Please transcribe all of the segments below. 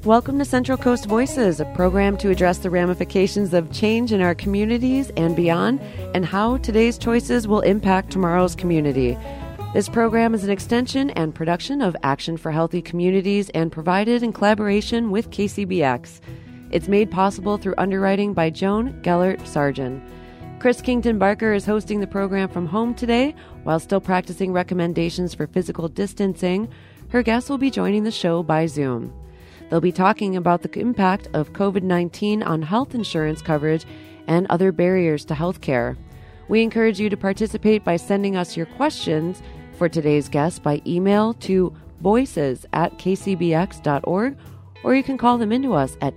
Welcome to Central Coast Voices, a program to address the ramifications of change in our communities and beyond, and how today's choices will impact tomorrow's community. This program is an extension and production of Action for Healthy Communities and provided in collaboration with KCBX. It's made possible through underwriting by Joan Gellert Sargent. Chris Kington Barker is hosting the program from home today while still practicing recommendations for physical distancing. Her guests will be joining the show by Zoom. They'll be talking about the impact of COVID-19 on health insurance coverage and other barriers to health care. We encourage you to participate by sending us your questions for today's guests by email to voices@kcbx.org, or you can call them into us at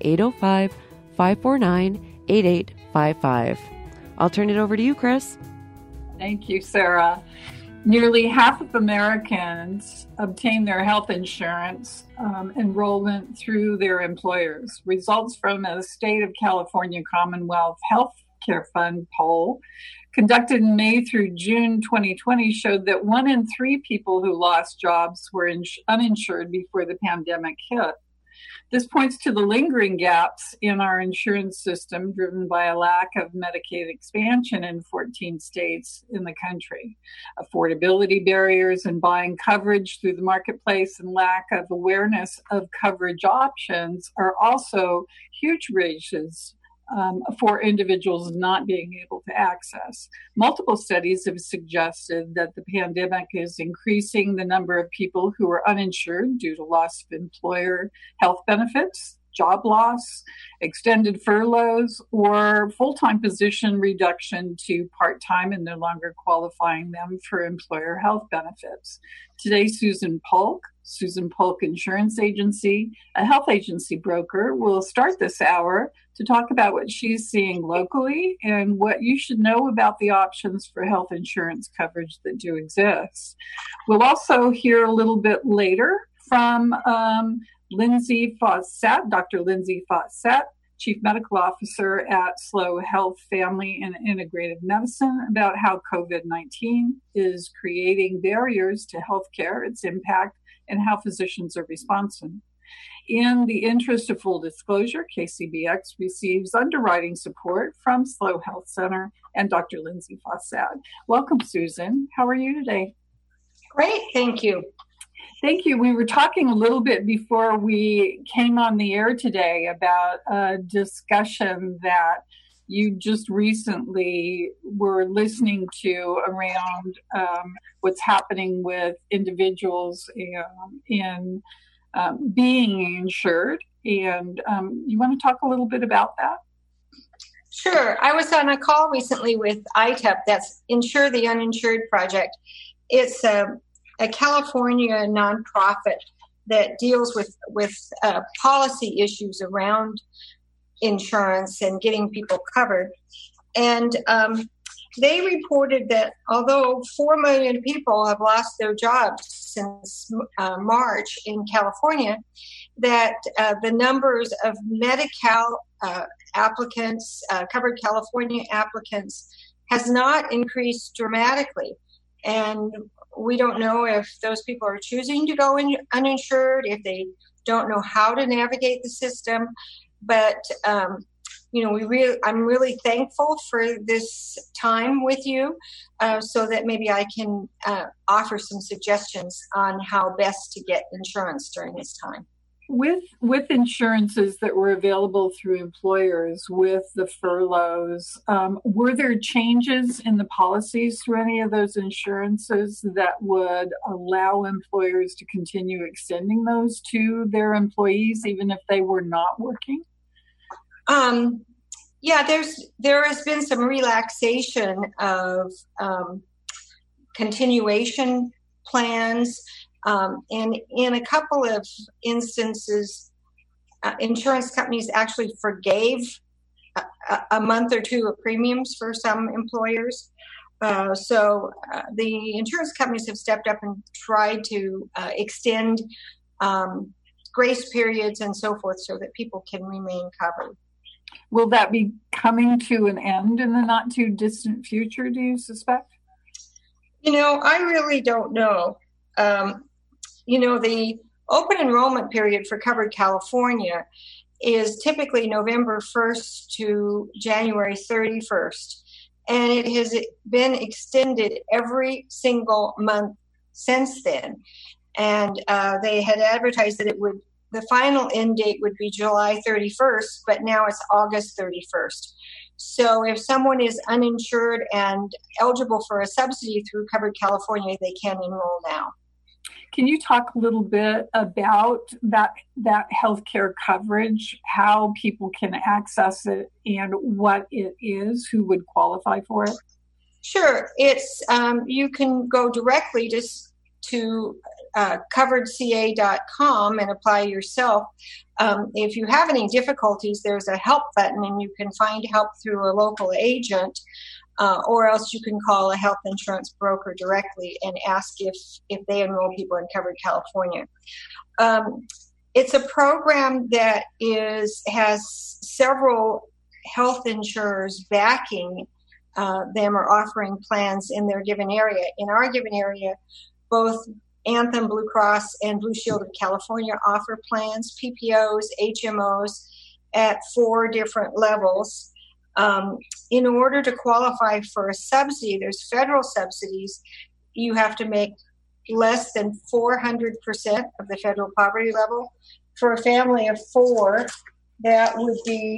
805-549-8855. I'll turn it over to you, Chris. Thank you, Sarah. Nearly half of Americans obtain their health insurance enrollment through their employers. Results from a state of California Commonwealth Health Care Fund poll conducted in May through June 2020 showed that 1 in 3 people who lost jobs were uninsured before the pandemic hit. This points to the lingering gaps in our insurance system driven by a lack of Medicaid expansion in 14 states in the country. Affordability barriers in buying coverage through the marketplace and lack of awareness of coverage options are also huge reasons for individuals not being able to access. Multiple studies have suggested that the pandemic is increasing the number of people who are uninsured due to loss of employer health benefits, job loss, extended furloughs, or full-time position reduction to part-time and no longer qualifying them for employer health benefits. Today, Susan Polk Insurance Agency, a health agency broker, will start this hour to talk about what she's seeing locally and what you should know about the options for health insurance coverage that do exist. We'll also hear a little bit later from Lindsay Faucette, Dr. Lindsay Faucette, Chief Medical Officer at SLO Health Family and Integrative Medicine, about how COVID-19 is creating barriers to healthcare, its impact, and how physicians are responding. In the interest of full disclosure, KCBX receives underwriting support from SLO Health Center and Dr. Lindsay Faucette. Welcome, Susan. How are you today? Great, thank you. Thank you. We were talking a little bit before we came on the air today about a discussion that you just recently were listening to around what's happening with individuals in being insured. And you want to talk a little bit about that? Sure. I was on a call recently with ITEP, that's Insure the Uninsured Project. It's a California nonprofit that deals with policy issues around insurance and getting people covered. And they reported that although 4 million people have lost their jobs since March in California, that the numbers of Medi-Cal applicants, covered California applicants, has not increased dramatically. And we don't know if those people are choosing to go uninsured, if they don't know how to navigate the system. But I'm really thankful for this time with you, so that maybe I can offer some suggestions on how best to get insurance during this time. With insurances that were available through employers with the furloughs, were there changes in the policies through any of those insurances that would allow employers to continue extending those to their employees even if they were not working? There has been some relaxation of continuation plans. And in a couple of instances, insurance companies actually forgave a month or two of premiums for some employers. So the insurance companies have stepped up and tried to extend grace periods and so forth so that people can remain covered. Will that be coming to an end in the not too distant future, do you suspect? I really don't know. The open enrollment period for Covered California is typically November 1st to January 31st. And it has been extended every single month since then. And they had advertised that the final end date would be July 31st, but now it's August 31st. So if someone is uninsured and eligible for a subsidy through Covered California, they can enroll now. Can you talk a little bit about that healthcare coverage, how people can access it, and what it is, who would qualify for it? Sure. It's you can go directly to coveredca.com and apply yourself. If you have any difficulties, there's a help button, and you can find help through a local agent. Or else you can call a health insurance broker directly and ask if they enroll people in Covered California. It's a program that has several health insurers backing them or offering plans in their given area. In our given area, both Anthem Blue Cross and Blue Shield of California offer plans, PPOs, HMOs at 4 different levels. In order to qualify for a subsidy, there's federal subsidies. You have to make less than 400% of the federal poverty level. For a family of 4, that would be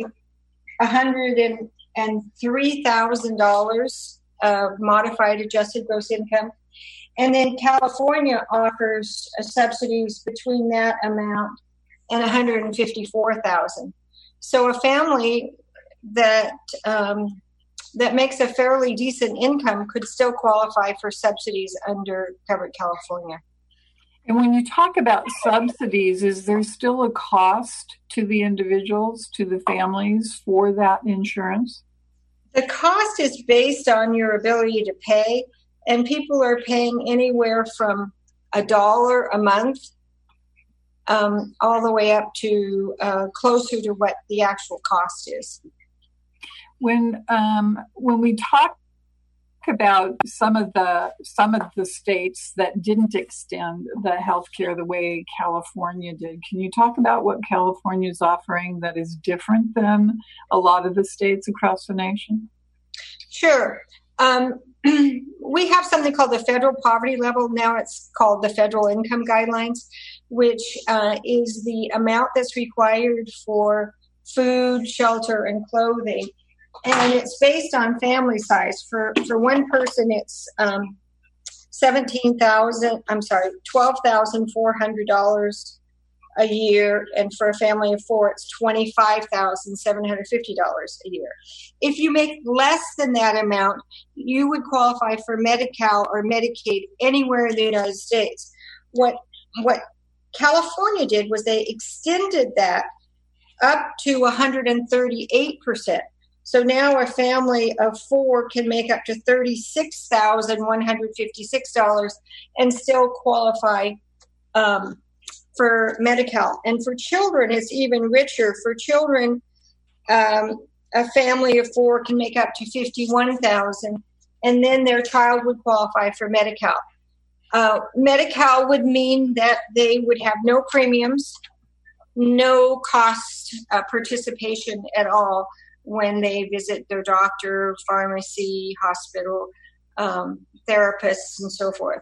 $103,000 of modified adjusted gross income. And then California offers subsidies between that amount and $154,000. So a family that makes a fairly decent income could still qualify for subsidies under Covered California. And when you talk about subsidies, is there still a cost to the individuals, to the families for that insurance? The cost is based on your ability to pay, and people are paying anywhere from $1 a month all the way up to closer to what the actual cost is. When we talk about some of the states that didn't extend the health care the way California did, can you talk about what California is offering that is different than a lot of the states across the nation? Sure. We have something called the federal poverty level. Now it's called the federal income guidelines, which is the amount that's required for food, shelter, and clothing. And it's based on family size. For one person, it's $12,400 a year, and for a family of 4, it's $25,750 a year. If you make less than that amount, you would qualify for Medi-Cal or Medicaid anywhere in the United States. What California did was they extended that up to 138%. So now a family of 4 can make up to $36,156 and still qualify for Medi-Cal. And for children, it's even richer. For children, a family of 4 can make up to $51,000, and then their child would qualify for Medi-Cal. Medi-Cal would mean that they would have no premiums, no cost participation at all when they visit their doctor, pharmacy, hospital, therapists, and so forth.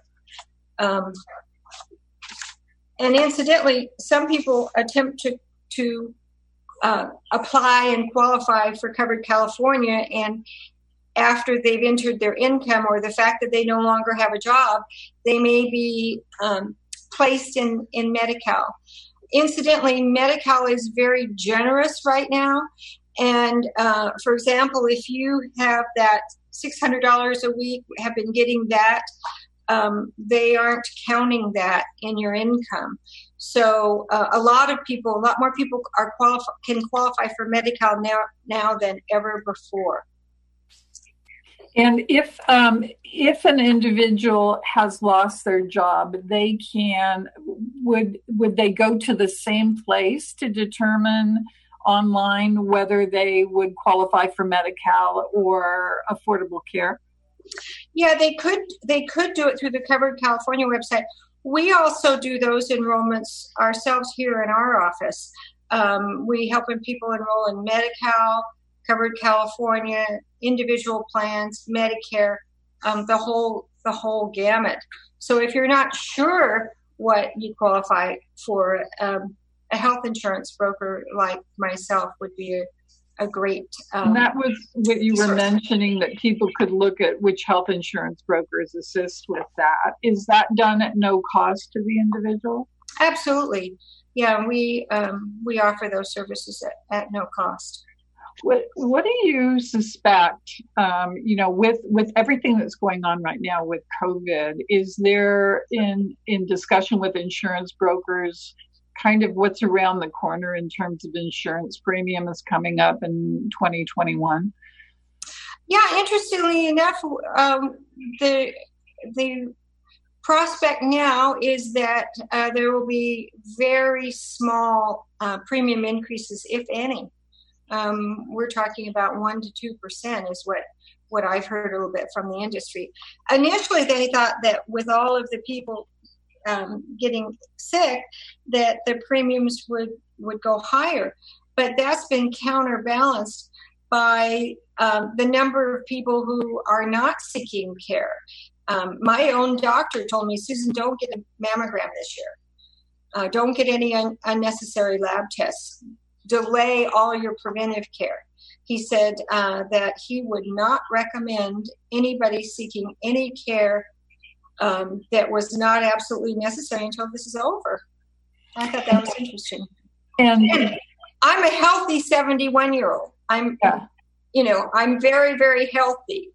And incidentally, some people attempt to apply and qualify for Covered California, and after they've entered their income or the fact that they no longer have a job, they may be placed in Medi-Cal. Incidentally, Medi-Cal is very generous right now. And for example, if you have that $600 a week, have been getting that, they aren't counting that in your income. So a lot more people can qualify for Medi-Cal now than ever before. And if an individual has lost their job, would they go to the same place to determine online whether they would qualify for Medi-Cal or affordable care? Yeah, they could do it through the Covered California website, We also do those enrollments ourselves here in our office. We helping people enroll in Medi-Cal, Covered California, individual plans, Medicare, the whole gamut. So if you're not sure what you qualify for, a health insurance broker like myself would be a great and that was what you were mentioning, that people could look at which health insurance brokers assist with that. Is that done at no cost to the individual? Absolutely. Yeah, we offer those services at no cost. What do you suspect, with everything that's going on right now with COVID, is there in discussion with insurance brokers kind of what's around the corner in terms of insurance premiums coming up in 2021? Yeah, interestingly enough, the prospect now is that there will be very small premium increases, if any. We're talking about 1% to 2% is what I've heard a little bit from the industry. Initially, they thought that with all of the people getting sick, that the premiums would go higher, but that's been counterbalanced by the number of people who are not seeking care. My own doctor told me, Susan, don't get a mammogram this year. Don't get any unnecessary lab tests. Delay all your preventive care. He said that he would not recommend anybody seeking any care that was not absolutely necessary until this is over. I thought that was interesting. And I'm a healthy 71-year-old. I'm very, very healthy.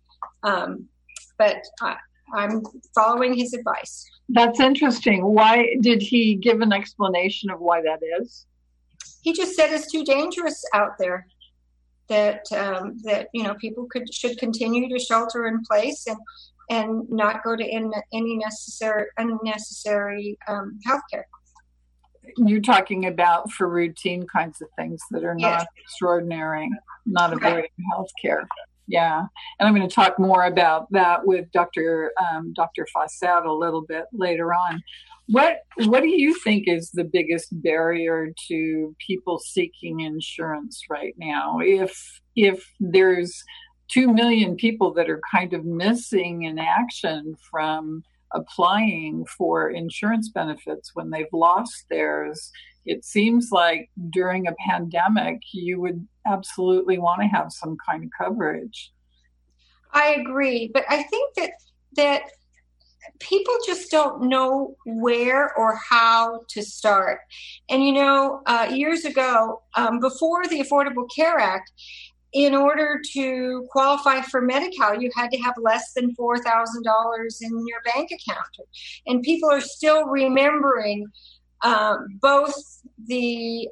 But I'm following his advice. That's interesting. Why did he give an explanation of why that is? He just said it's too dangerous out there. That people should continue to shelter in place and not go to any unnecessary health care. You're talking about for routine kinds of things that are not extraordinary, not avoiding health care. Yeah. And I'm going to talk more about that with Dr. Fawcett a little bit later on. What do you think is the biggest barrier to people seeking insurance right now? If there's 2 million people that are kind of missing in action from applying for insurance benefits when they've lost theirs, it seems like during a pandemic, you would absolutely want to have some kind of coverage. I agree, but I think that people just don't know where or how to start. And, years ago, before the Affordable Care Act, in order to qualify for Medi-Cal, you had to have less than $4,000 in your bank account. And people are still remembering both the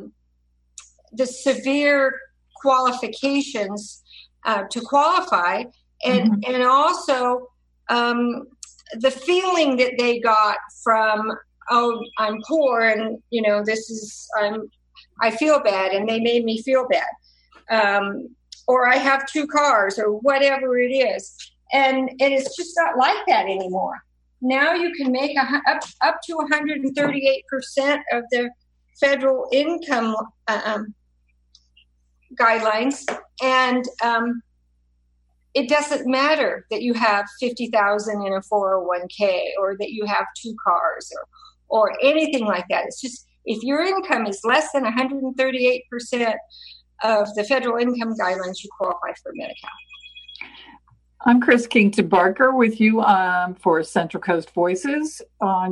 severe qualifications to qualify, and also the feeling that they got from, oh, I'm poor, and I feel bad, and they made me feel bad. Or I have 2 cars, or whatever it is. And it's just not like that anymore. Now you can make up to 138% of the federal income guidelines. And it doesn't matter that you have $50,000 in a 401k, or that you have 2 cars, or anything like that. It's just, if your income is less than 138% of the federal income guidelines, you qualify for Medi-Cal. I'm Chris Kington Barker with you for Central Coast Voices on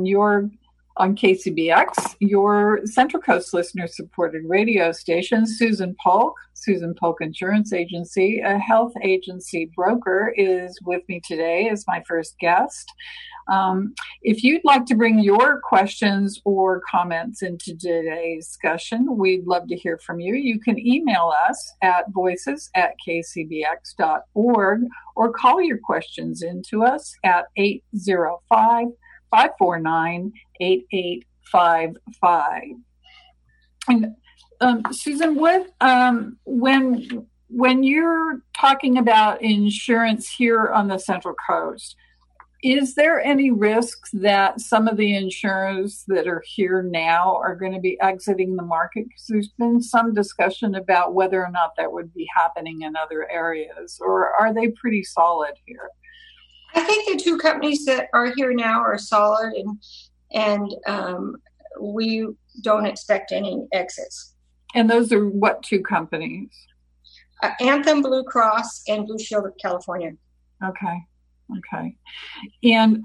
KCBX, your Central Coast listener-supported radio station. Susan Polk Insurance Agency, a health agency broker, is with me today as my first guest. If you'd like to bring your questions or comments into today's discussion, we'd love to hear from you. You can email us at voices@kcbx.org or call your questions into us at 805-549-8855. And Susan, when you're talking about insurance here on the Central Coast, Is there any risk that some of the insurers that are here now are going to be exiting the market? Because there's been some discussion about whether or not that would be happening in other areas, or are they pretty solid here? I think the two companies that are here now are solid, and we don't expect any exits. And those are what two companies? Anthem Blue Cross and Blue Shield of California. Okay. And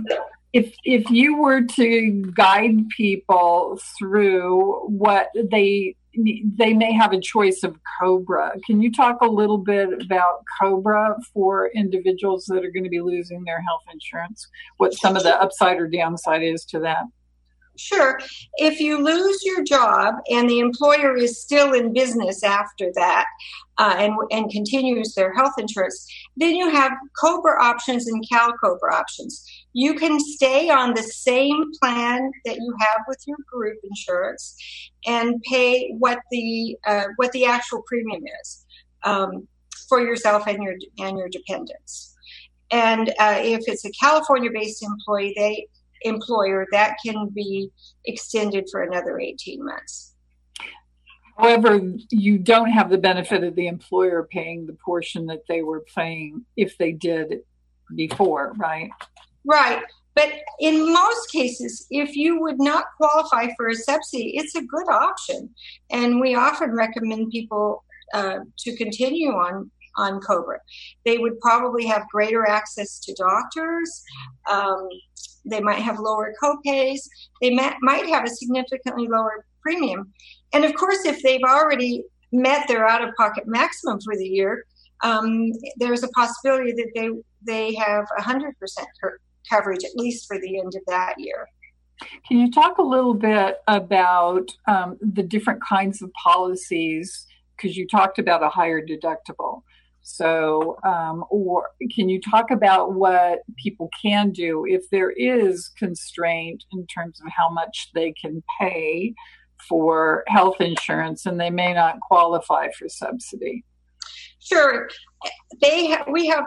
if you were to guide people through what they may have a choice of COBRA. Can you talk a little bit about COBRA for individuals that are going to be losing their health insurance? What some of the upside or downside is to that? Sure. If you lose your job and the employer is still in business after that and continues their health insurance, then you have COBRA options and CalCOBRA options. You can stay on the same plan that you have with your group insurance and pay what the actual premium is for yourself and your dependents. And if it's a California-based employer, that can be extended for another 18 months. However, you don't have the benefit of the employer paying the portion that they were paying if they did before, right? Right. But in most cases, if you would not qualify for a subsidy, it's a good option. And we often recommend people to continue on COBRA. They would probably have greater access to doctors. They might have lower copays. They might have a significantly lower premium. And of course, if they've already met their out-of-pocket maximum for the year, there's a possibility that they have 100% coverage, at least for the end of that year. Can you talk a little bit about the different kinds of policies? Because you talked about a higher deductible. So, or can you talk about what people can do if there is constraint in terms of how much they can pay for health insurance and they may not qualify for subsidy? Sure. We have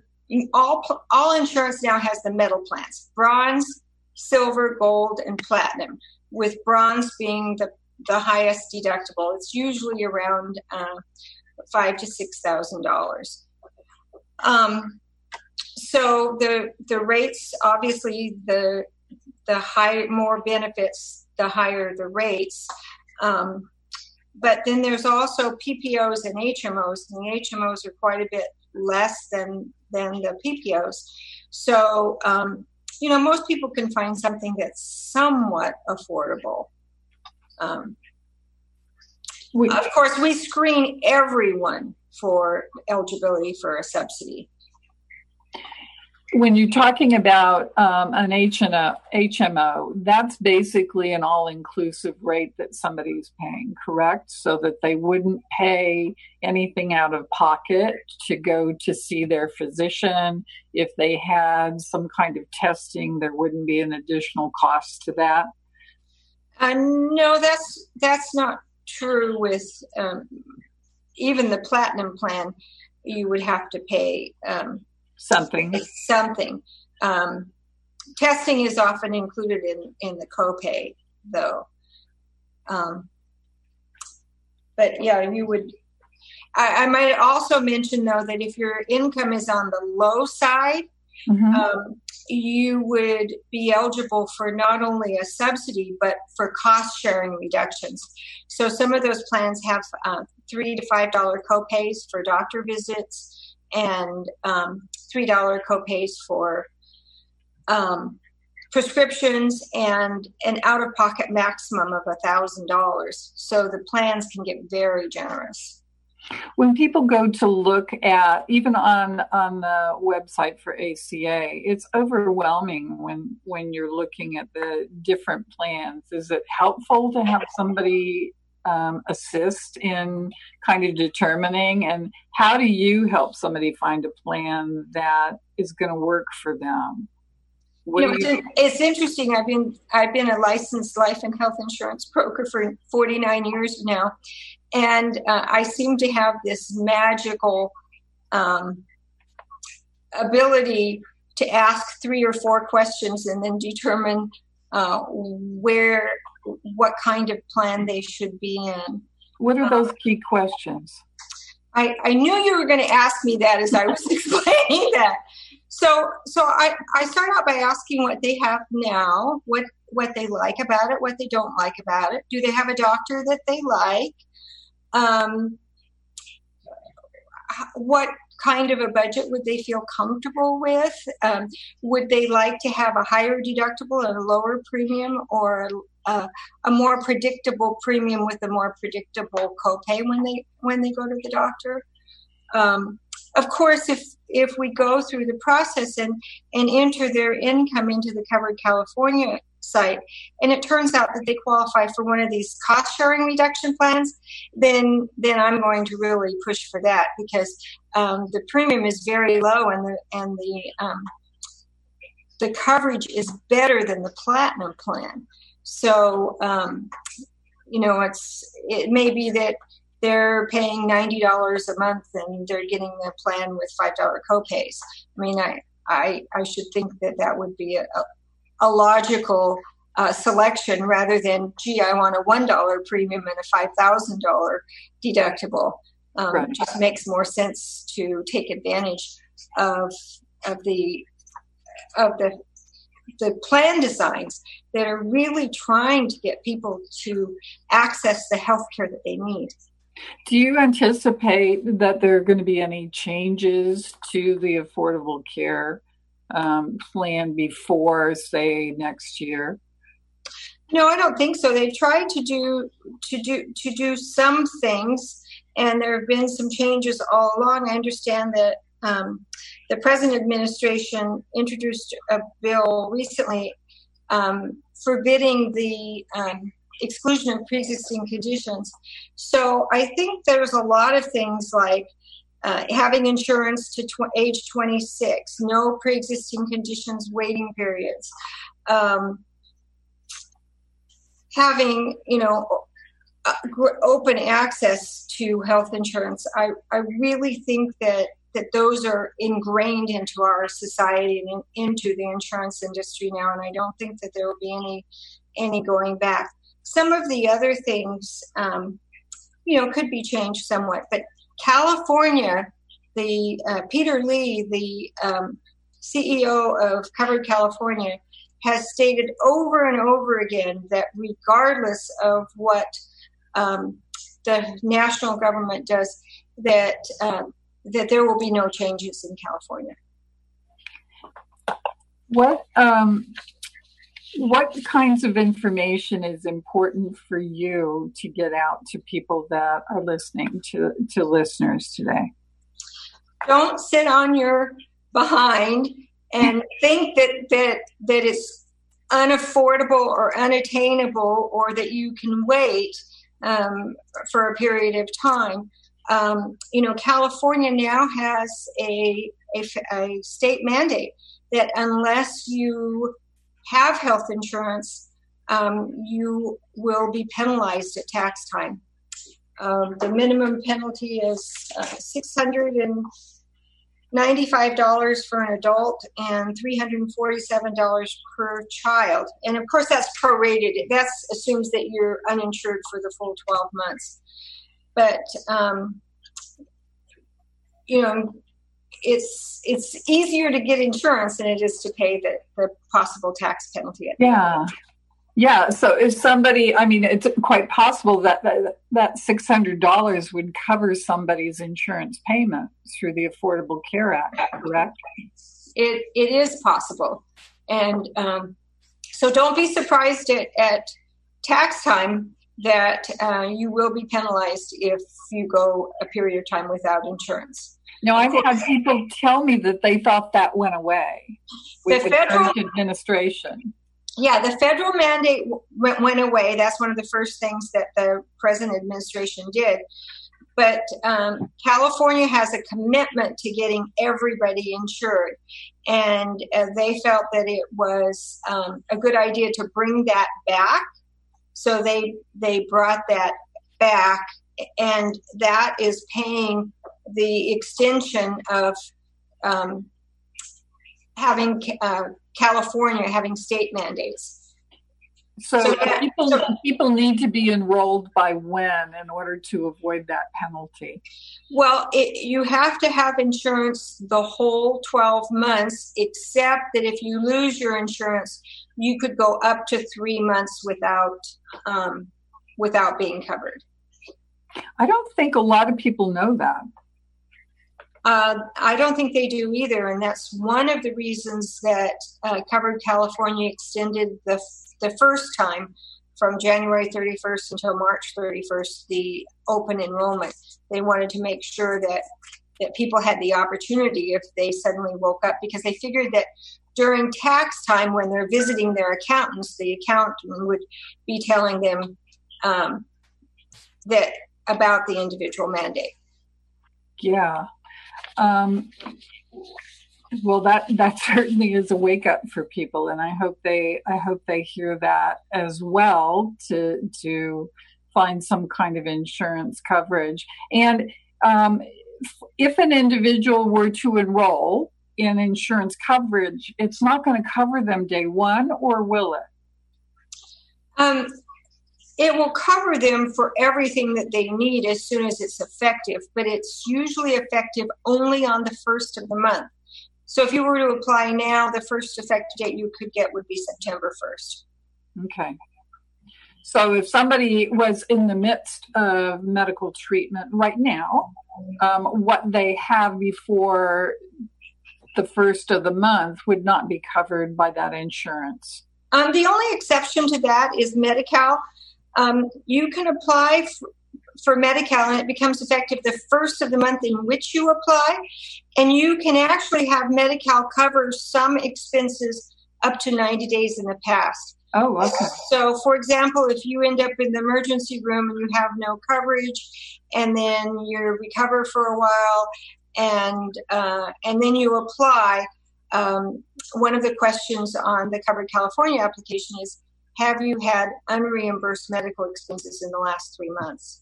all insurance now has the metal plans: bronze, silver, gold, and platinum, with bronze being the highest deductible. It's usually around $5,000 to $6,000. So the rates, obviously, the more benefits, the higher the rates. But then there's also PPOs and HMOs, and the HMOs are quite a bit less than the PPOs. So, most people can find something that's somewhat affordable. Of course, we screen everyone for eligibility for a subsidy. When you're talking about an HMO, that's basically an all-inclusive rate that somebody's paying, correct? So that they wouldn't pay anything out of pocket to go to see their physician. If they had some kind of testing, there wouldn't be an additional cost to that? No, that's not true with even the platinum plan. You would have to pay something. Testing is often included in the copay, though. But yeah, you would. I might also mention, though, that if your income is on the low side, you would be eligible for not only a subsidy, but for cost-sharing reductions. So some of those plans have $3 to $5 copays for doctor visits and $3 copays for prescriptions and an out-of-pocket maximum of $1,000. So the plans can get very generous. When people go to look at, even on the website for ACA, it's overwhelming when you're looking at the different plans. Is it helpful to have somebody assist in kind of determining, and how do you help somebody find a plan that is going to work for them? It's interesting. I've been a licensed life and health insurance broker for 49 years now, and I seem to have this magical ability to ask 3 or 4 questions and then determine what kind of plan they should be in. What are those key questions? I knew you were going to ask me that as I was explaining that. So I start out by asking what they have now, what they like about it, what they don't like about it. Do they have a doctor that they like? What kind of a budget would they feel comfortable with? Would they like to have a higher deductible and a lower premium, or a more predictable premium with a more predictable copay when they go to the doctor? Of course, if we go through the process and enter their income into the Covered California site, and it turns out that they qualify for one of these cost-sharing reduction plans, then I'm going to really push for that, because the premium is very low and the coverage is better than the Platinum plan. So it may be that they're paying $90 a month and they're getting a plan with $5 copays. I mean, I should think that would be a logical selection, rather than, gee, I want a $1 premium and a $5,000 deductible. Right. It just makes more sense to take advantage of the plan designs that are really trying to get people to access the health care that they need. Do you anticipate that there are going to be any changes to the Affordable Care plan before, say, next year? No, I don't think so. They tried to do some things, and there have been some changes all along. I understand that the present administration introduced a bill recently forbidding the exclusion of pre-existing conditions. So I think there's a lot of things like having insurance to age 26, no pre-existing conditions waiting periods, having open access to health insurance. I really think that those are ingrained into our society and into the insurance industry now, and I don't think that there will be any going back. Some of the other things, could be changed somewhat, but California, Peter Lee, the CEO of Covered California, has stated over and over again that regardless of what the national government does, that there will be no changes in California. What kinds of information is important for you to get out to people that are listening to listeners today? Don't sit on your behind and think that it's unaffordable or unattainable, or that you can wait for a period of time. California now has a state mandate that unless you have health insurance, you will be penalized at tax time. The minimum penalty is $695 for an adult and $347 per child. And of course, that's prorated. That assumes that you're uninsured for the full 12 months. But, it's easier to get insurance than it is to pay the possible tax penalty. Yeah. So if somebody, it's quite possible that $600 would cover somebody's insurance payment through the Affordable Care Act, correct? It is possible. And so don't be surprised at tax time that you will be penalized if you go a period of time without insurance. No, I've had people tell me that they thought that went away with the current administration. Yeah, the federal mandate went away. That's one of the first things that the present administration did. But California has a commitment to getting everybody insured. And they felt that it was a good idea to bring that back. So they brought that back, and that is paying the extension of having California having state mandates. So people need to be enrolled by when in order to avoid that penalty? Well, you have to have insurance the whole 12 months, except that if you lose your insurance, you could go up to 3 months without being covered. I don't think a lot of people know that. I don't think they do either, and that's one of the reasons that Covered California extended the first time from January 31st until March 31st, the open enrollment. They wanted to make sure that people had the opportunity if they suddenly woke up, because they figured that during tax time when they're visiting their accountants, the accountant would be telling them that about the individual mandate. Yeah. Well, that certainly is a wake up for people, and I hope they hear that as well to find some kind of insurance coverage. And if an individual were to enroll in insurance coverage, it's not going to cover them day one, or will it? It will cover them for everything that they need as soon as it's effective, but it's usually effective only on the first of the month. So if you were to apply now, the first effective date you could get would be September 1st. Okay. So if somebody was in the midst of medical treatment right now, what they have before the first of the month would not be covered by that insurance. The only exception to that is Medi-Cal. You can apply for Medi-Cal, and it becomes effective the first of the month in which you apply. And you can actually have Medi-Cal cover some expenses up to 90 days in the past. Oh, okay. So, for example, if you end up in the emergency room and you have no coverage, and then you recover for a while, and then you apply, one of the questions on the Covered California application is, have you had unreimbursed medical expenses in the last 3 months?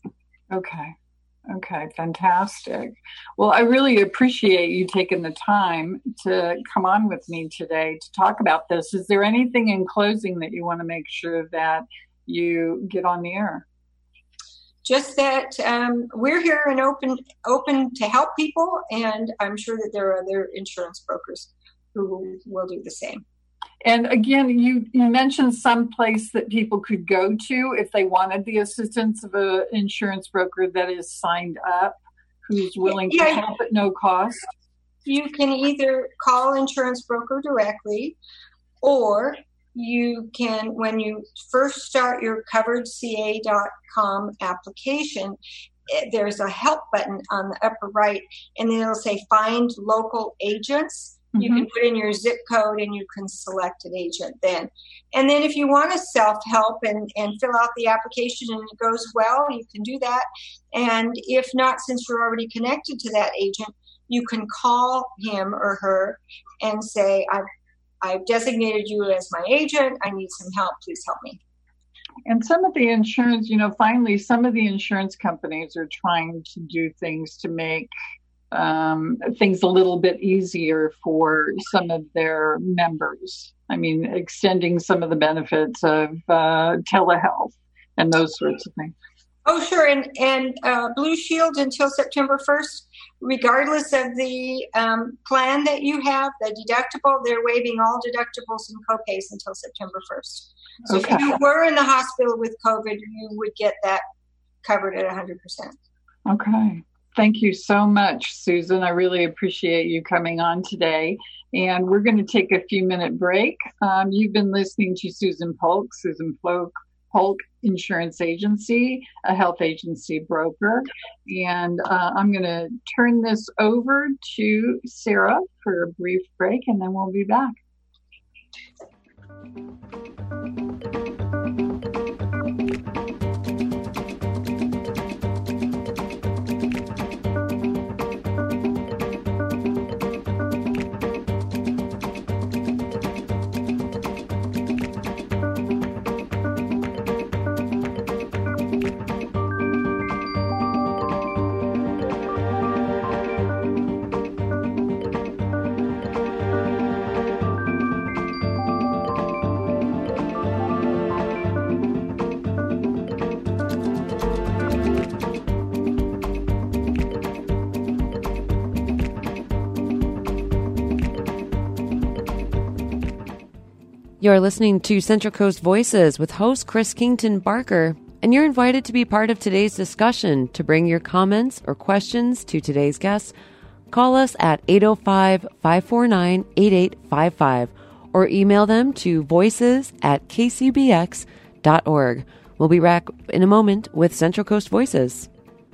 Okay, fantastic. Well, I really appreciate you taking the time to come on with me today to talk about this. Is there anything in closing that you want to make sure that you get on the air? Just that we're here and open to help people, and I'm sure that there are other insurance brokers who will do the same. And again, you mentioned some place that people could go to if they wanted the assistance of an insurance broker that is signed up, who's willing to help at no cost. You can either call insurance broker directly, or you can, when you first start your coveredca.com application, there's a help button on the upper right, and then it'll say find local agents. You can put in your zip code and you can select an agent then. And then if you want to self-help and fill out the application and it goes well, you can do that. And if not, since you're already connected to that agent, you can call him or her and say, I've designated you as my agent. I need some help. Please help me. And some of the insurance, finally, some of the insurance companies are trying to do things to make things a little bit easier for some of their members. I mean, extending some of the benefits of telehealth and those sorts of things. Oh, sure. And Blue Shield until September 1st, regardless of the plan that you have, the deductible, they're waiving all deductibles and copays until September 1st. So if you were in the hospital with COVID, you would get that covered at 100%. Okay. Thank you so much, Susan. I really appreciate you coming on today. And we're going to take a few-minute break. You've been listening to Susan Polk Insurance Agency, a health agency broker. And I'm going to turn this over to Sarah for a brief break, and then we'll be back. You're listening to Central Coast Voices with host Chris Kington Barker, and you're invited to be part of today's discussion. To bring your comments or questions to today's guests, call us at 805-549-8855 or email them to voices@kcbx.org. We'll be back in a moment with Central Coast Voices.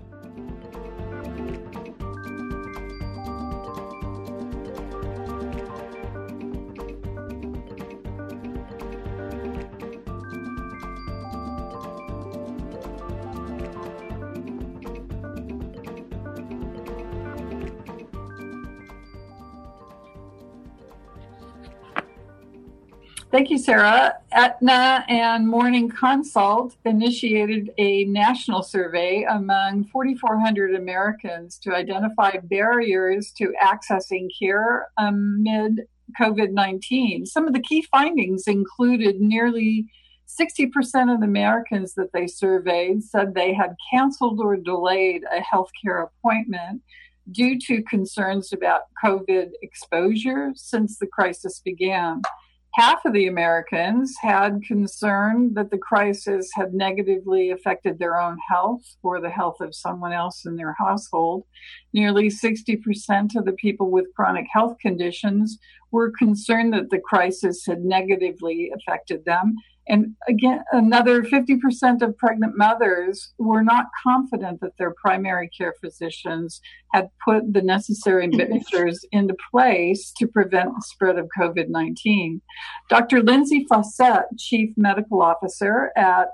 Thank you, Sarah. Aetna and Morning Consult initiated a national survey among 4,400 Americans to identify barriers to accessing care amid COVID-19. Some of the key findings included nearly 60% of Americans that they surveyed said they had canceled or delayed a healthcare appointment due to concerns about COVID exposure since the crisis began. Half of the Americans had concern that the crisis had negatively affected their own health or the health of someone else in their household. Nearly 60% of the people with chronic health conditions were concerned that the crisis had negatively affected them. And again, another 50% of pregnant mothers were not confident that their primary care physicians had put the necessary measures into place to prevent the spread of COVID-19. Dr. Lindsay Fawcett, Chief Medical Officer at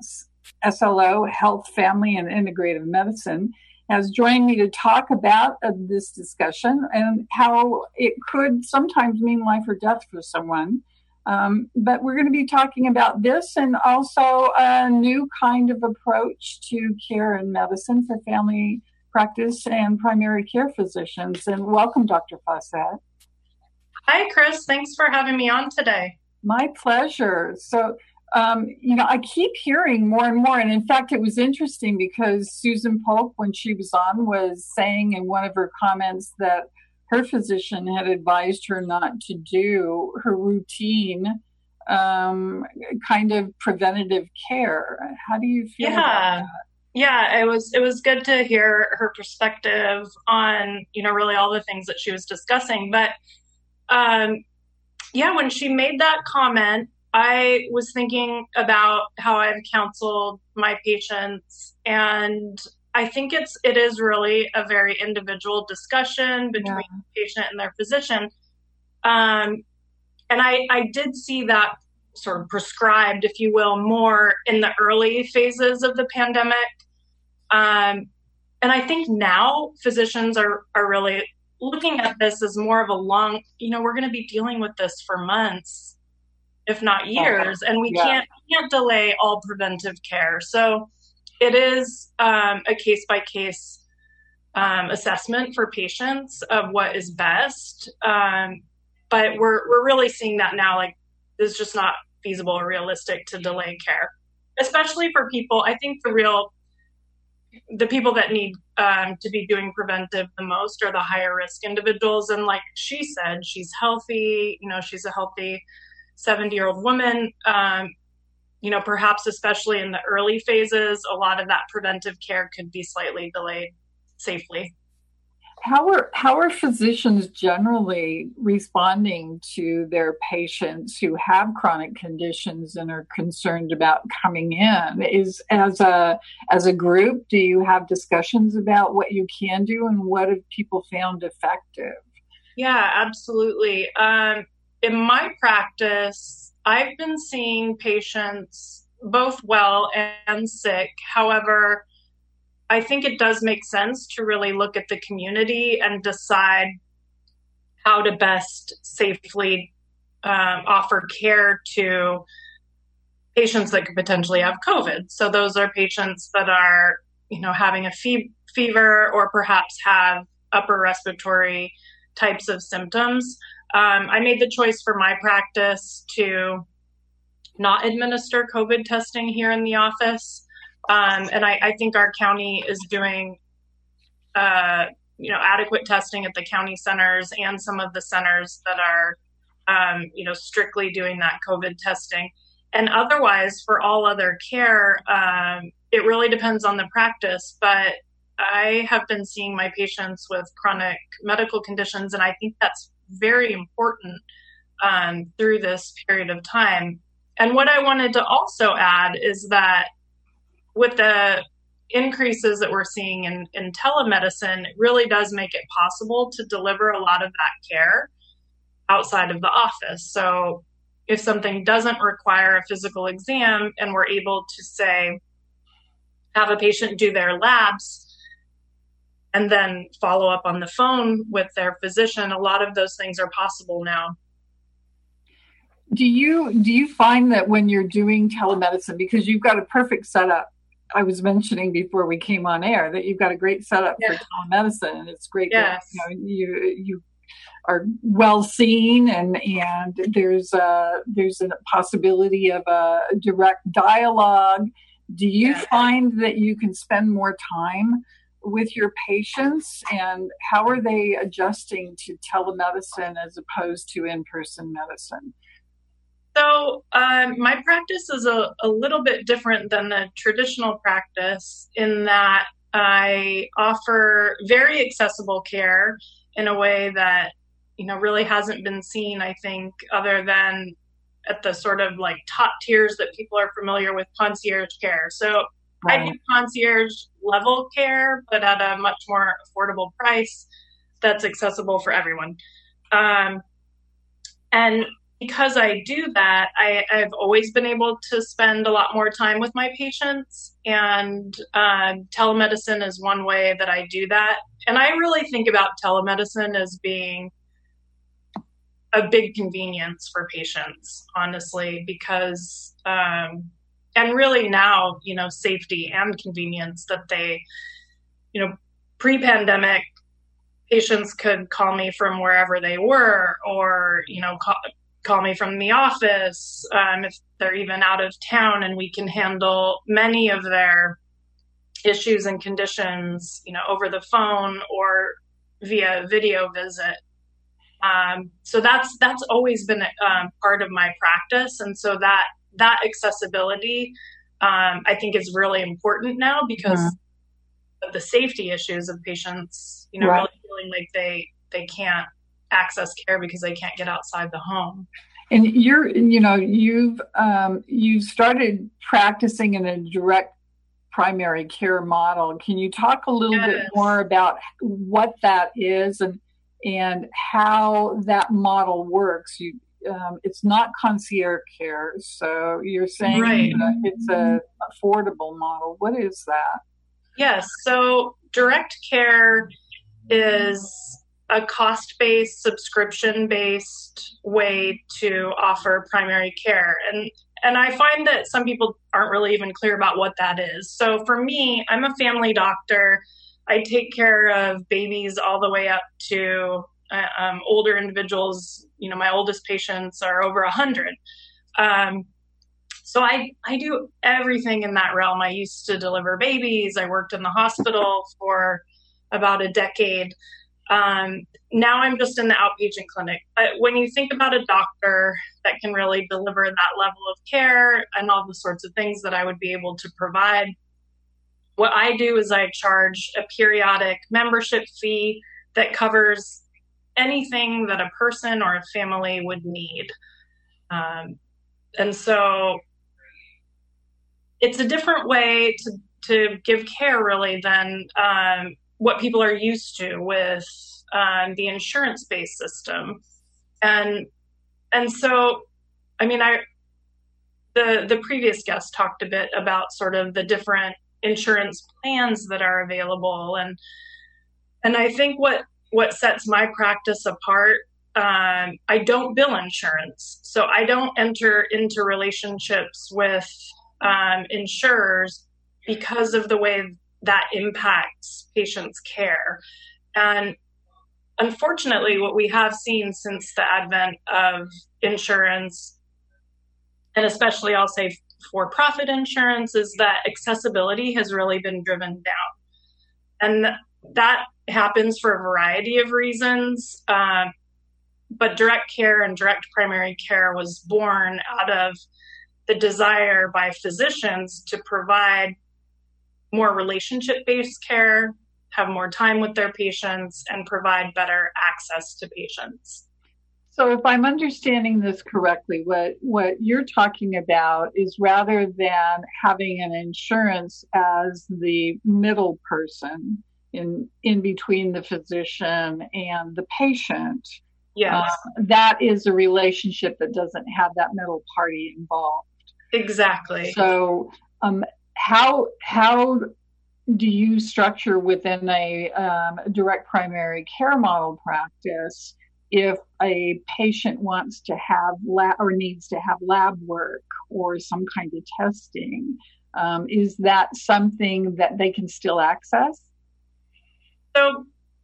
SLO Health, Family, and Integrative Medicine, has joined me to talk about this discussion and how it could sometimes mean life or death for someone. But we're going to be talking about this and also a new kind of approach to care and medicine for family practice and primary care physicians. And welcome, Dr. Fawcett. Hi, Chris. Thanks for having me on today. My pleasure. So, I keep hearing more and more. And in fact, it was interesting because Susan Polk, when she was on, was saying in one of her comments that her physician had advised her not to do her routine kind of preventative care. How do you feel about that? Yeah, it was good to hear her perspective on, really all the things that she was discussing. But when she made that comment, I was thinking about how I've counseled my patients, and I think it is really a very individual discussion between the patient and their physician. And I did see that sort of prescribed, if you will, more in the early phases of the pandemic. And I think now physicians are really looking at this as more of a long, we're going to be dealing with this for months, if not years, and we can't delay all preventive care. So it is a case-by-case assessment for patients of what is best. But we're really seeing that now, like, it's just not feasible or realistic to delay care, especially for people. I think the people that need to be doing preventive the most are the higher risk individuals. And like she said, she's healthy, she's a healthy 70-year-old woman. Perhaps especially in the early phases, a lot of that preventive care could be slightly delayed safely. How are physicians generally responding to their patients who have chronic conditions and are concerned about coming in? As a group, do you have discussions about what you can do and what have people found effective? Yeah, absolutely. In my practice, I've been seeing patients both well and sick. However, I think it does make sense to really look at the community and decide how to best safely offer care to patients that could potentially have COVID. So those are patients that are, having a fever or perhaps have upper respiratory types of symptoms. I made the choice for my practice to not administer COVID testing here in the office. And I think our county is doing, adequate testing at the county centers and some of the centers that are strictly doing that COVID testing. And otherwise, for all other care, it really depends on the practice. But I have been seeing my patients with chronic medical conditions, and I think that's very important through this period of time. And what I wanted to also add is that with the increases that we're seeing in telemedicine, it really does make it possible to deliver a lot of that care outside of the office. So if something doesn't require a physical exam and we're able to, say, have a patient do their labs and then follow up on the phone with their physician, a lot of those things are possible now. Do you find that when you're doing telemedicine, because you've got a perfect setup, I was mentioning before we came on air that you've got a great setup for telemedicine, and it's great that you are well seen, and there's a possibility of a direct dialogue. Do you find that you can spend more time with your patients, and how are they adjusting to telemedicine as opposed to in-person medicine? So my practice is a little bit different than the traditional practice in that I offer very accessible care in a way that, really hasn't been seen, I think, other than at the sort of like top tiers that people are familiar with concierge care. So I do concierge level care, but at a much more affordable price that's accessible for everyone. And because I do that, I've always been able to spend a lot more time with my patients, and telemedicine is one way that I do that. And I really think about telemedicine as being a big convenience for patients, honestly, because, and really now, safety and convenience that they, pre-pandemic, patients could call me from wherever they were, or, call me from the office if they're even out of town, and we can handle many of their issues and conditions, over the phone or via video visit. So that's always been part of my practice, and so that accessibility, I think, is really important now because of the safety issues of patients, really feeling like they can't access care because they can't get outside the home. And you've started practicing in a direct primary care model. Can you talk a little bit more about what that is and how that model works? It's not concierge care, so you're saying it's an affordable model. What is that? Yes, so direct care is a cost-based, subscription-based way to offer primary care. And I find that some people aren't really even clear about what that is. So for me, I'm a family doctor. I take care of babies all the way up to older individuals. My oldest patients are over 100. So I do everything in that realm. I used to deliver babies. I worked in the hospital for about a decade. Now I'm just in the outpatient clinic. When you think about a doctor that can really deliver that level of care and all the sorts of things that I would be able to provide, what I do is I charge a periodic membership fee that covers anything that a person or a family would need. And so it's a different way to give care, really, than what people are used to with the insurance-based system. And so, the previous guest talked a bit about sort of the different insurance plans that are available. And I think what sets my practice apart, I don't bill insurance. So I don't enter into relationships with insurers because of the way that impacts patients' care. And unfortunately, what we have seen since the advent of insurance, and especially I'll say for-profit insurance, is that accessibility has really been driven down. And that happens for a variety of reasons. but direct care and direct primary care was born out of the desire by physicians to provide more relationship-based care, have more time with their patients, and provide better access to patients. So if I'm understanding this correctly, what you're talking about is rather than having an insurance as the middle person in between the physician and the patient, yes, that is a relationship that doesn't have that middle party involved. Exactly. So how do you structure within a direct primary care model practice if a patient wants to have or needs to have lab work or some kind of testing? Is that something that they can still access? So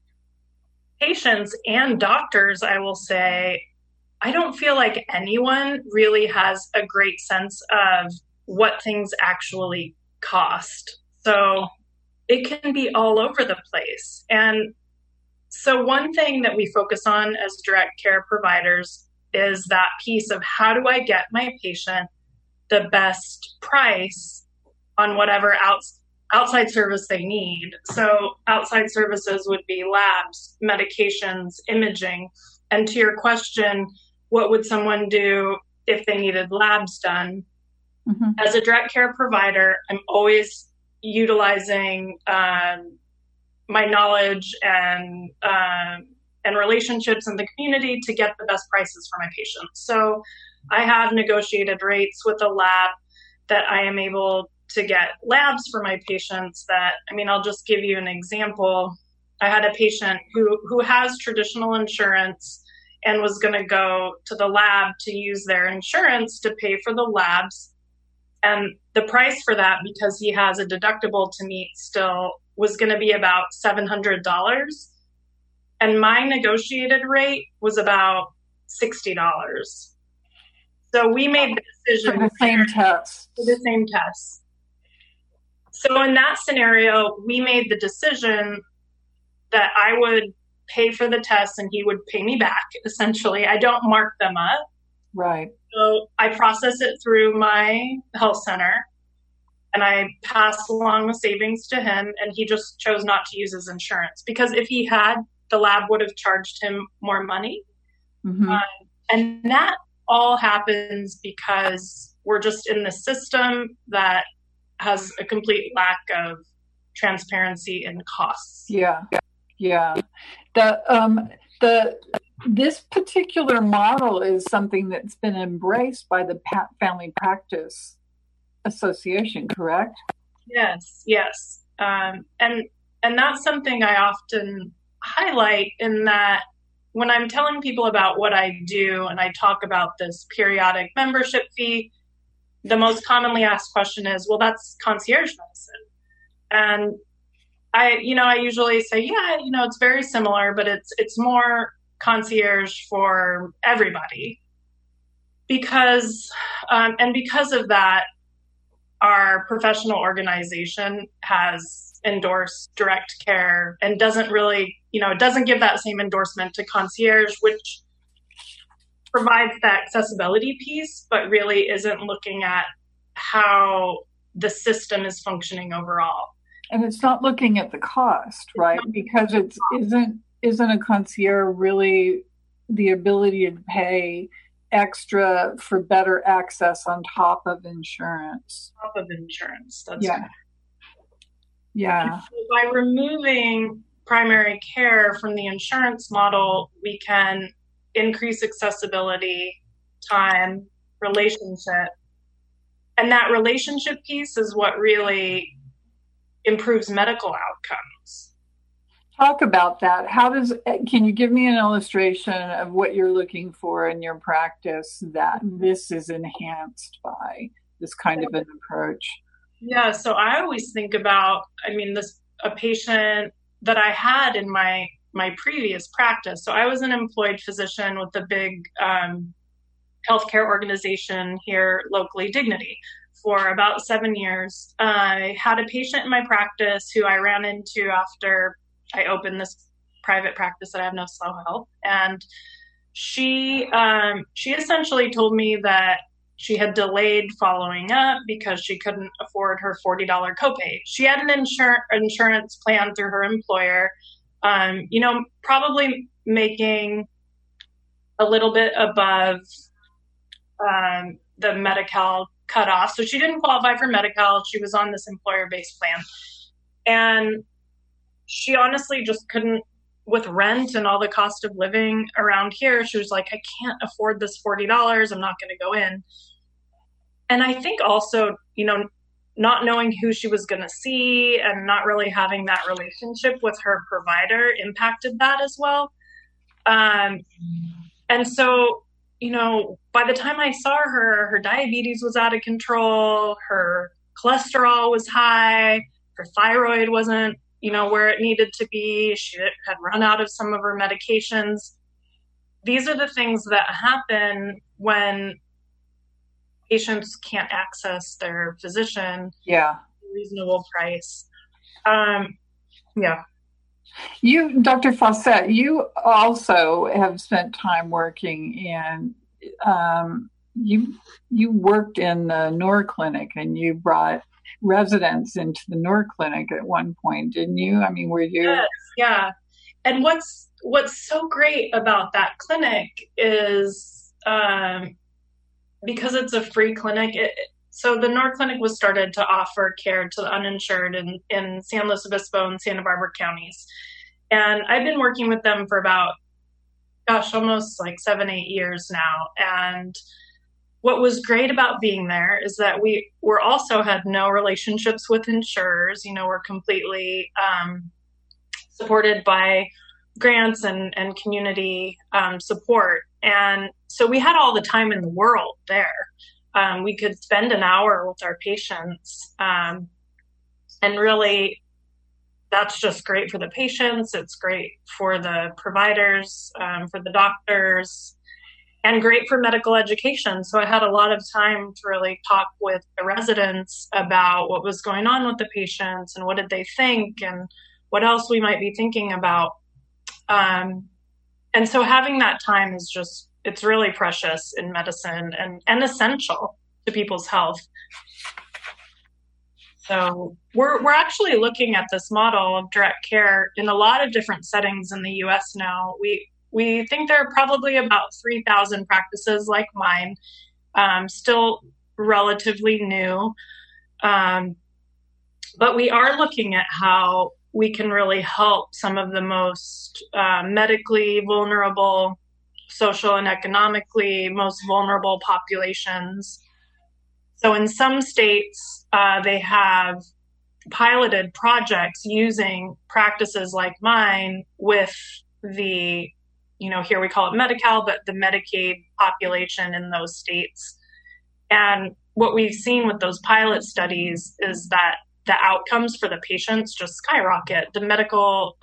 patients and doctors, I will say, I don't feel like anyone really has a great sense of what things actually cost. So it can be all over the place. And so one thing that we focus on as direct care providers is that piece of how do I get my patient the best price on whatever outside service they need. So outside services would be labs, medications, imaging. And to your question, what would someone do if they needed labs done? Mm-hmm. As a direct care provider, I'm always utilizing my knowledge and relationships in the community to get the best prices for my patients. So I have negotiated rates with a lab that I am able to get labs for my patients that, I'll just give you an example. I had a patient who has traditional insurance and was going to go to the lab to use their insurance to pay for the labs. And the price for that, because he has a deductible to meet still, was going to be about $700. And my negotiated rate was about $60. So we made the decision for the same test. For the same test. So in that scenario, we made the decision that I would pay for the test and he would pay me back, essentially. I don't mark them up. Right. So I process it through my health center and I pass along the savings to him, and he just chose not to use his insurance because if he had, the lab would have charged him more money. Mm-hmm. And that all happens because we're just in the system that has a complete lack of transparency and costs. Yeah. This particular model is something that's been embraced by the Family Practice Association, correct? Yes. And that's something I often highlight in that when I'm telling people about what I do and I talk about this periodic membership fee, the most commonly asked question is, well, that's concierge medicine. And I usually say, it's very similar, but it's more concierge for everybody. Because of that, our professional organization has endorsed direct care and doesn't really, it doesn't give that same endorsement to concierge, which provides that accessibility piece, but really isn't looking at how the system is functioning overall. And it's not looking at the cost, right? Because it isn't a concierge really the ability to pay extra for better access on top of insurance. That's right. Yeah. So by removing primary care from the insurance model, we can increase accessibility, time, relationship. And that relationship piece is what really improves medical outcomes. Talk about that. Can you give me an illustration of what you're looking for in your practice that this is enhanced by this kind of an approach? Yeah, so I always think about, a patient that I had in my previous practice. So I was an employed physician with a big healthcare organization here locally, Dignity, for about 7 years. I had a patient in my practice who I ran into after I opened this private practice that I have no slow health. And she essentially told me that she had delayed following up because she couldn't afford her $40 copay. She had an insurance plan through her employer, probably making a little bit above the Medi-Cal cutoff. So she didn't qualify for Medi-Cal. She was on this employer-based plan. And she honestly just couldn't, with rent and all the cost of living around here, she was like, I can't afford this $40. I'm not going to go in. And I think also, not knowing who she was going to see and not really having that relationship with her provider impacted that as well. And so, by the time I saw her, her diabetes was out of control, her cholesterol was high, her thyroid wasn't, where it needed to be. She had run out of some of her medications. These are the things that happen when patients can't access their physician at a reasonable price. You, Dr. Fawcett, you also have spent time working in, you worked in the Noor Clinic, and you brought residents into the Noor Clinic at one point, didn't you? I mean, were you? Yes, yeah. And what's so great about that clinic is because it's a free clinic. So the Noor Clinic was started to offer care to the uninsured in San Luis Obispo and Santa Barbara counties. And I've been working with them for about, almost like 7-8 years now. And what was great about being there is that we also had no relationships with insurers. We're completely supported by grants and community support. And so we had all the time in the world there. We could spend an hour with our patients. And really, that's just great for the patients. It's great for the providers, for the doctors, and great for medical education. So I had a lot of time to really talk with the residents about what was going on with the patients and what did they think and what else we might be thinking about. And so having that time is it's really precious in medicine and essential to people's health. So we're actually looking at this model of direct care in a lot of different settings in the U.S. now. We think there are probably about 3,000 practices like mine, still relatively new. But we are looking at how we can really help some of the most medically vulnerable, social and economically most vulnerable populations. So in some states, they have piloted projects using practices like mine with the, here we call it Medi-Cal, but the Medicaid population in those states. And what we've seen with those pilot studies is that the outcomes for the patients just skyrocket. The medical,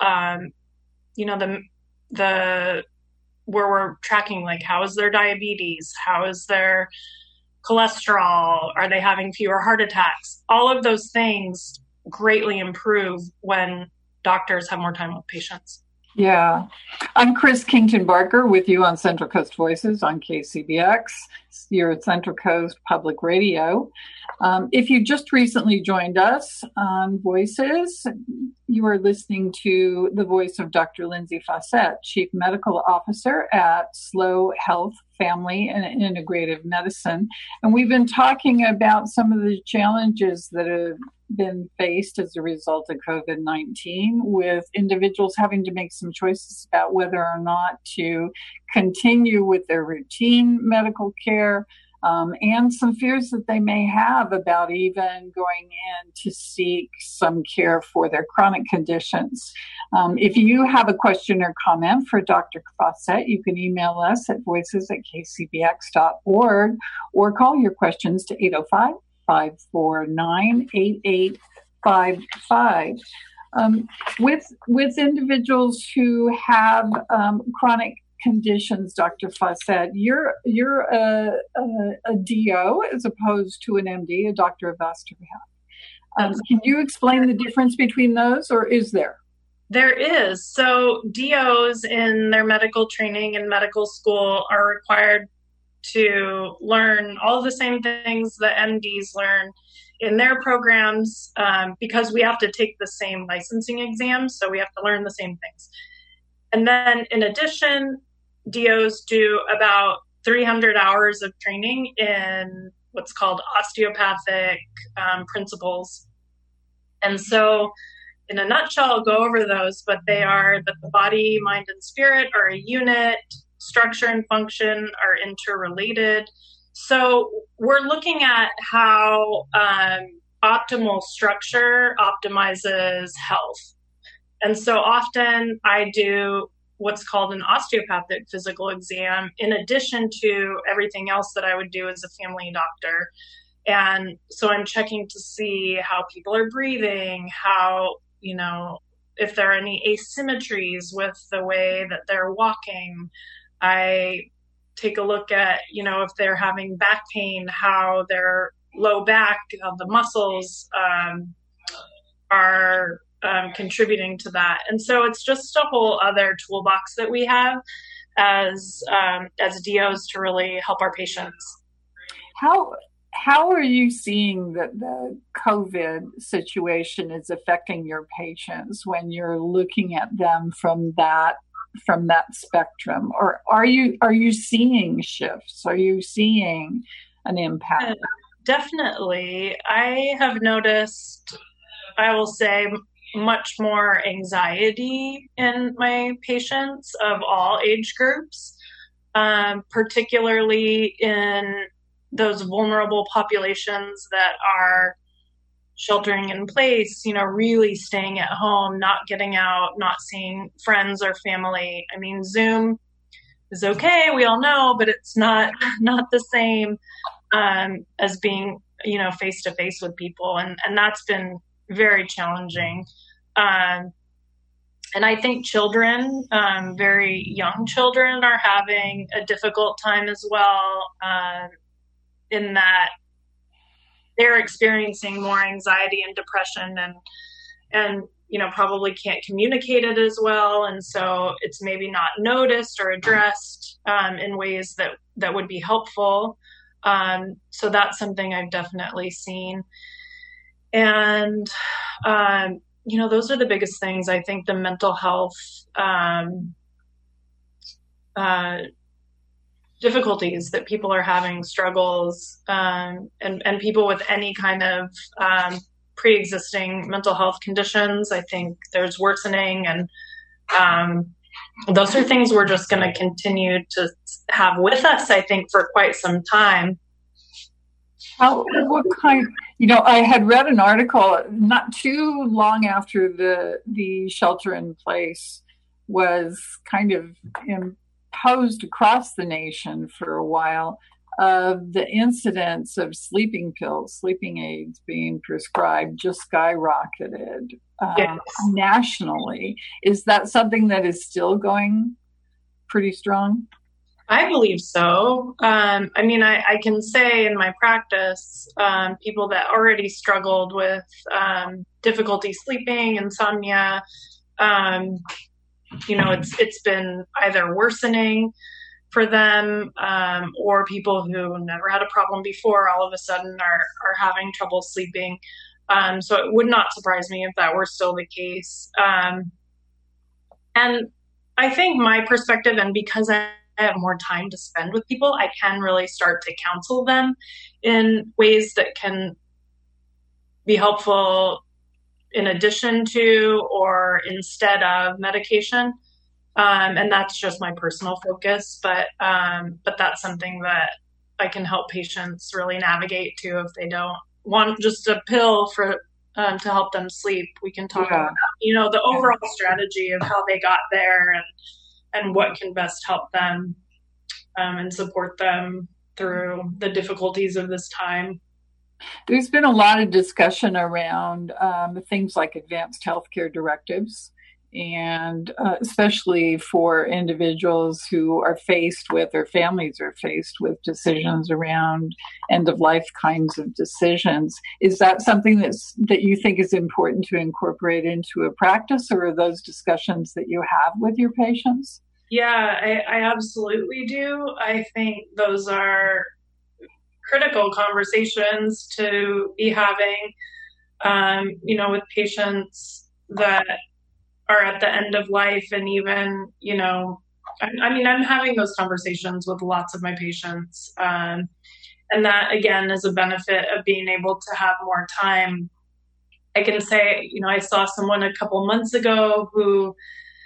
where we're tracking, like, how is their diabetes? How is their cholesterol? Are they having fewer heart attacks? All of those things greatly improve when doctors have more time with patients. Yeah. I'm Chris Kington-Barker with you on Central Coast Voices on KCBX. You're at Central Coast Public Radio. If you just recently joined us on Voices, you are listening to the voice of Dr. Lindsay Fawcett, Chief Medical Officer at SLO Health, Family, and Integrative Medicine. And we've been talking about some of the challenges that have been faced as a result of COVID-19, with individuals having to make some choices about whether or not to continue with their routine medical care, and some fears that they may have about even going in to seek some care for their chronic conditions. If you have a question or comment for Dr. Fawcett, you can email us at voices@kcbx.org or call your questions to 805-549-8855. With individuals who have chronic conditions, Dr. Fawcett, you're a DO as opposed to an MD, a doctor of vascular health. Can you explain the difference between those, or is there? There is. So DOs in their medical training and medical school are required to learn all of the same things that MDs learn in their programs, because we have to take the same licensing exams, so we have to learn the same things. And then in addition, DOs do about 300 hours of training in what's called osteopathic principles. And so in a nutshell, I'll go over those, but they are that the body, mind, and spirit are a unit, structure and function are interrelated. So we're looking at how optimal structure optimizes health. And so often I do what's called an osteopathic physical exam in addition to everything else that I would do as a family doctor. And so I'm checking to see how people are breathing, how, if there are any asymmetries with the way that they're walking. I take a look at, if they're having back pain, how their low back, how the muscles are contributing to that. And so it's just a whole other toolbox that we have as DOs to really help our patients. How are you seeing that the COVID situation is affecting your patients when you're looking at them from that spectrum? Or are you seeing shifts? Are you seeing an impact? Definitely. I have noticed, I will say, much more anxiety in my patients of all age groups, particularly in those vulnerable populations that are sheltering in place, really staying at home, not getting out, not seeing friends or family. I mean, Zoom is okay, we all know, but it's not the same as being, face to face with people. And that's been very challenging. And I think children, very young children, are having a difficult time as well, in that they're experiencing more anxiety and depression and probably can't communicate it as well. And so it's maybe not noticed or addressed in ways that would be helpful. So that's something I've definitely seen. And, those are the biggest things. I think the mental health difficulties that people are having, struggles, and people with any kind of pre-existing mental health conditions, I think there's worsening, and those are things we're just going to continue to have with us, I think, for quite some time. What kind? I had read an article not too long after the shelter in place was kind of imposed across the nation for a while, of the incidence of sleeping pills, sleeping aids being prescribed just skyrocketed nationally. Is that something that is still going pretty strong? I believe so. I can say in my practice, people that already struggled with difficulty sleeping, insomnia, it's been either worsening for them, or people who never had a problem before all of a sudden are having trouble sleeping. So it would not surprise me if that were still the case. And I think my perspective, and because I have more time to spend with people, I can really start to counsel them in ways that can be helpful in addition to or instead of medication. And that's just my personal focus, but that's something that I can help patients really navigate to if they don't want just a pill for to help them sleep. We can talk about, the overall strategy of how they got there and what can best help them and support them through the difficulties of this time. There's been a lot of discussion around things like advanced healthcare directives and especially for individuals who are faced with, or families are faced with, decisions around end-of-life kinds of decisions. Is that something that you think is important to incorporate into a practice, or are those discussions that you have with your patients? Yeah, I absolutely do. I think those are critical conversations to be having, with patients that are at the end of life. And even, I'm having those conversations with lots of my patients. And that, again, is a benefit of being able to have more time. I can say, I saw someone a couple months ago who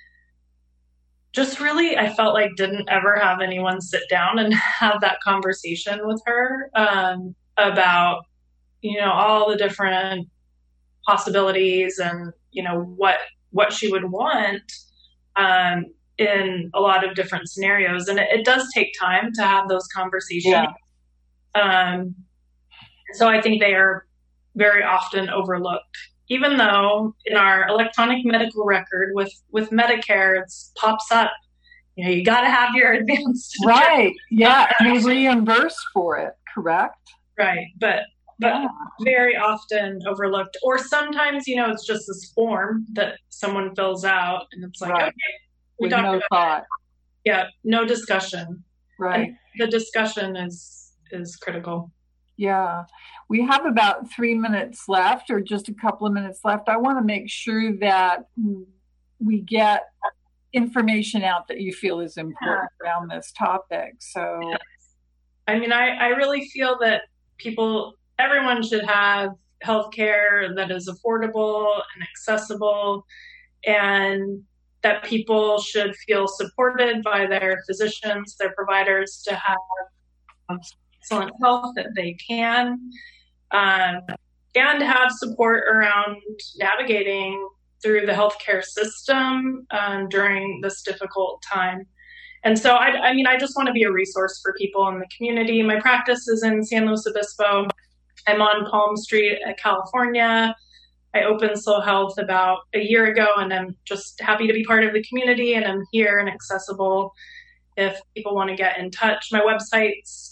just really, I felt like didn't ever have anyone sit down and have that conversation with her about, all the different possibilities and, what she would want in a lot of different scenarios. And it does take time to have those conversations. Yeah. So I think they are very often overlooked, even though in our electronic medical record with Medicare, it pops up, you got to have your advanced. Right. Yeah. And they reimburse for it. Correct. Right. But very often overlooked, or sometimes, it's just this form that someone fills out and it's like, okay, we talked about thought. Yeah. No discussion. Right. And the discussion is critical. Yeah. We have about 3 minutes left, or just a couple of minutes left. I want to make sure that we get information out that you feel is important around this topic. So, yes. I really feel that everyone should have healthcare that is affordable and accessible, and that people should feel supported by their physicians, their providers, to have excellent health that they can, and have support around navigating through the healthcare system during this difficult time. And so, I just want to be a resource for people in the community. My practice is in San Luis Obispo. I'm on Palm Street, California. I opened Soul Health about a year ago, and I'm just happy to be part of the community, and I'm here and accessible if people want to get in touch. My website's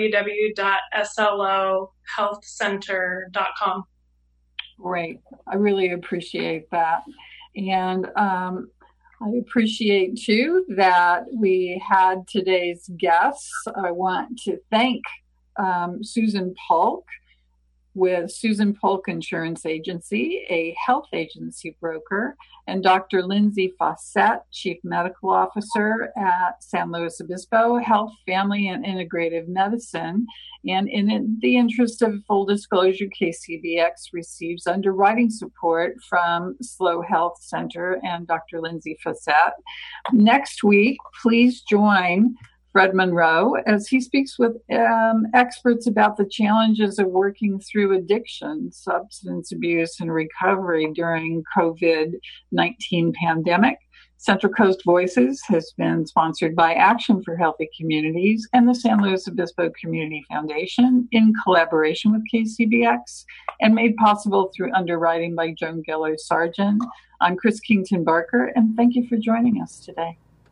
www.slohealthcenter.com. Great. I really appreciate that. And I appreciate, too, that we had today's guests. I want to thank Susan Polk with Susan Polk Insurance Agency, a health agency broker, and Dr. Lindsay Fawcett, Chief Medical Officer at San Luis Obispo Health, Family, and Integrative Medicine. And in the interest of full disclosure, KCBX receives underwriting support from SLO Health Center and Dr. Lindsay Fawcett. Next week, please join Fred Monroe as he speaks with experts about the challenges of working through addiction, substance abuse, and recovery during COVID-19 pandemic. Central Coast Voices has been sponsored by Action for Healthy Communities and the San Luis Obispo Community Foundation in collaboration with KCBX, and made possible through underwriting by Joan Geller Sargent. I'm Chris Kington Barker, and thank you for joining us today.